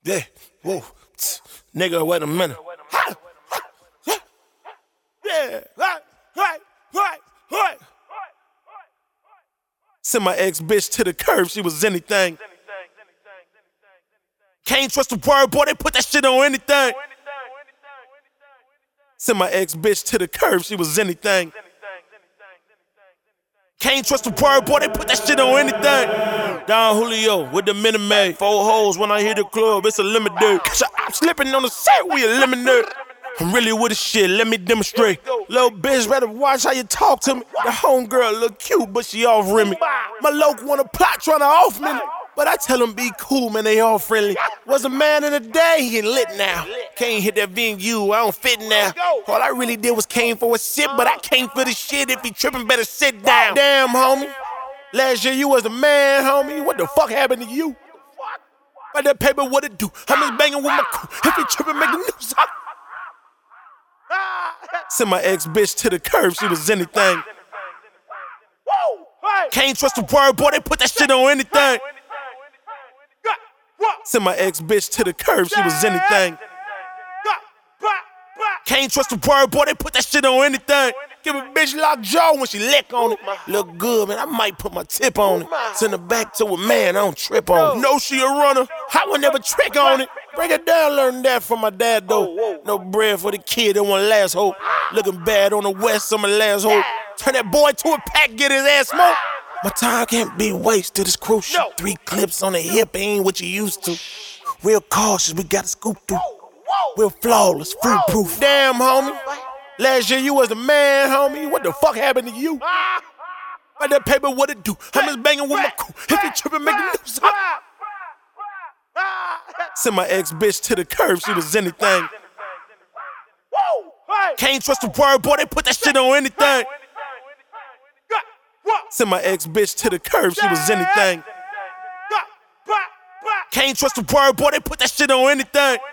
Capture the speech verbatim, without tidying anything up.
Yeah, whoa, tsk, nigga, wait a minute. Ha, ha, ha. Yeah, right, right, right, right. Send my ex-bitch to the curb, she was anything. Can't trust a word, boy, they put that shit on anything. Send my ex-bitch to the curb, she was anything. Can't trust a word, boy, they put that shit on anything. Don Julio with the Minute Maid. Four hoes when I hit the club, it's a limit day. I'm slipping on the set, we eliminate. I'm really with the shit, let me demonstrate. Little bitch, better watch how you talk to me. The homegirl look cute, but she off rimmy. My local wanna plot tryna off me, but I tell them be cool, man, they all friendly. Was a man in the day, he ain't lit now. Can't hit that venue, I don't fit now. All I really did was came for a sip, but I came for the shit. If he trippin', better sit down. Damn, homie. Last year you was a man, homie. What the fuck happened to you? But that paper, what it do? I'm just banging with my crew. If he trippin', make the news. Send my ex-bitch to the curb, she was anything. Can't trust a word, boy, they put that shit on anything. Send my ex-bitch to the curb, she was anything. Can't trust a word, boy, they put that shit on anything. Give a bitch lockjaw when she lick on it. Look good, man, I might put my tip on it. Send her back to a man, I don't trip on it. Know she a runner, I would never trick on it. Break it down, learn that from my dad, though. No bread for the kid that want last hope. Looking bad on the west, I'm a last hope. Turn that boy to a pack, get his ass smoked. My time can't be wasted, it's crucial. Three clips on the hip ain't what you used to. Real cautious, we gotta scoop through. Real flawless, foolproof. Damn, homie. Last year you was a man, homie. What the fuck happened to you? By that paper, what it do? I'm just banging with my crew. If you trippin', make the news. Send my ex-bitch to the curb, she was anything. Can't trust a word, boy, they put that shit on anything. Send my ex-bitch to the curb, she was anything. Can't trust a word, boy, they put that shit on anything.